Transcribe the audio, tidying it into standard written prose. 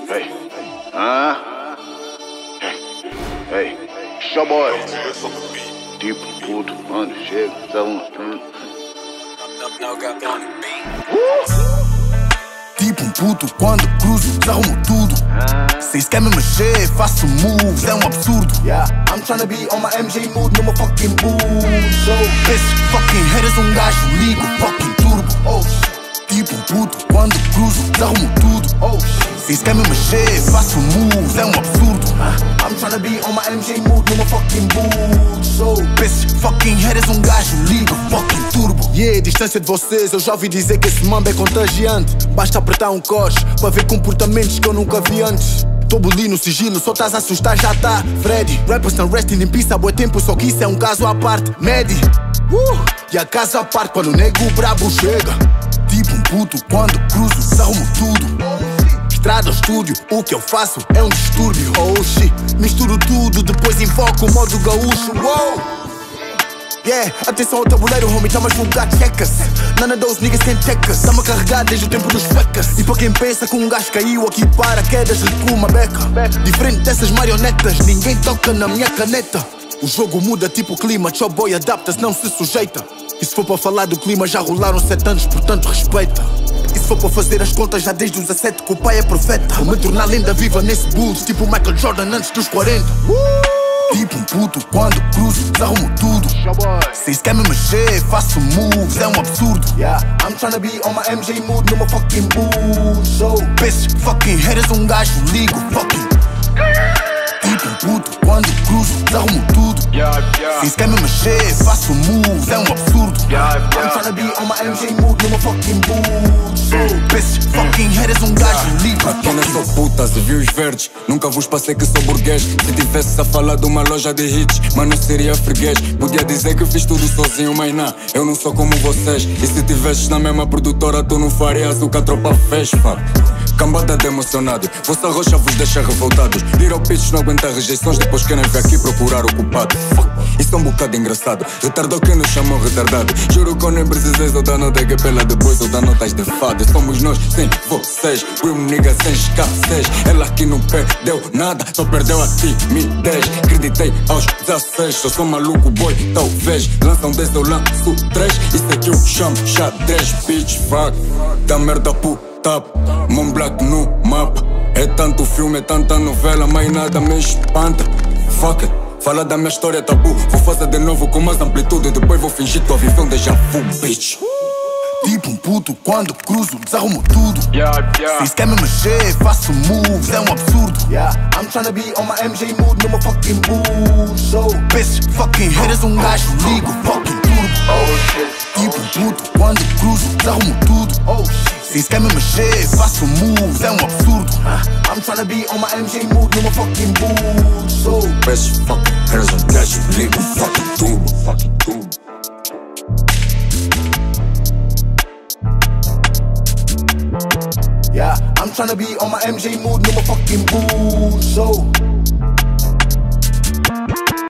Hey. Hey. Show boy. Tipo puto, mano, chega, tá um. Tipo puto, quando cruzo, desarrumo tudo. Cês querem me mexer, faço moves, é um absurdo. I'm tryna be on my MJ mood, numa fucking mood. So, esses fucking haters, gajo ligo, fucking turbo. Tipo puto, quando cruzo, desarrumo tudo. Cês querem me mexer, faço moves, é um absurdo. I'm tryna be on my MJ mood, numa fucking mood. So, esses fucking haters, gajo ligo, fucking turbo. Distância de vocês, eu já ouvi dizer que esse mambo é contagiante. Basta apertar um coche para ver comportamentos que eu nunca vi antes. Tô bolino, sigilo, só estás a assustar, já tá Freddy, rappers não resting em pista há bué tempo, só que isso é um caso à parte. Medi, e a casa à parte quando o nego brabo chega. Tipo puto, quando cruzo, desarrumo tudo. Estrada ao estúdio, o que eu faço é um distúrbio. Oh shit, misturo tudo, depois invoco o modo gaúcho. Atenção ao tabuleiro, homie, tá-me a julgar checkas. None of those niggas can check us. Tá-me a carregar desde o tempo dos fecas. E para quem pensa que gajo caiu aqui para quedas, recua uma beca. Diferente dessas marionetas, ninguém toca na minha caneta. O jogo muda tipo clima, Cho boy adapta-se, não se sujeita. E se for para falar do clima, já rolaram 7 anos, portanto respeita. E se for para fazer as contas, já desde os 17 que o pai é profeta. Vou me tornar lenda viva nesse boost, tipo Michael Jordan antes dos 40. Tipo puto, quando cruzo, desarrumo tudo. Cês querem me mexer, faço moves, é um absurdo. I'm tryna be on my MJ mood, numa fucking mood. So, esses fucking haters, gajo ligo, fucking. Tipo puto, quando cruzo, desarrumo tudo. Cês querem me mexer, faço moves, é um absurdo. I'm tryna be on my MJ mood, numa fucking mood. So, esses fucking haters, gajo ligo. Aqui não sou putas e vi os verdes. Nunca vos passei que sou burguês. Se tivesse a falar de uma loja de hits, mas não seria freguês. Podia dizer que fiz tudo sozinho, mas não, eu não sou como vocês. E se tivesses na mesma produtora, tu não farias o que a tropa fez, fuck. Cambada de emocionado, vossa rocha vos deixa revoltados. Little pitch não aguenta rejeições, depois querem vir aqui procurar o culpado. Isso é um bocado engraçado, retardou quem nos chamou retardado. Juro que eu nem precisei só dar nota que pela de bois ou dar notas de fado. Somos nós sem vocês, real nigga sem escassez. Ela aqui não perdeu nada, só perdeu a timidez. Acreditei aos 16, eu sou maluco boy, talvez. Lançam 10, eu lanço 3. Isso é que eu chamo xadrez, bitch, fuck. Da merda puta. Mão black no mapa. É tanto filme, é tanta novela, mas nada me espanta. Fuck it, fala da minha história tabu. Vou fazer de novo com mais amplitude. Depois vou fingir que a viver um déjà vu, bitch. Tipo puto, quando cruzo, desarrumo tudo. Cês querem me mexer, faço moves, é um absurdo. I'm tryna be on my MJ mood, numa fucking mood. So, esses fucking haters, gajo ligo, fucking turbo. Tipo puto, quando cruzo, desarrumo tudo. Cês querem me mexer, faço moves, é um absurdo. I'm tryna be on my MJ mood, numa fucking mood. So, esses fucking haters, gajo ligo, fucking turbo, fucking turbo. I'm tryna be on my MJ mood, numa fucking mood. So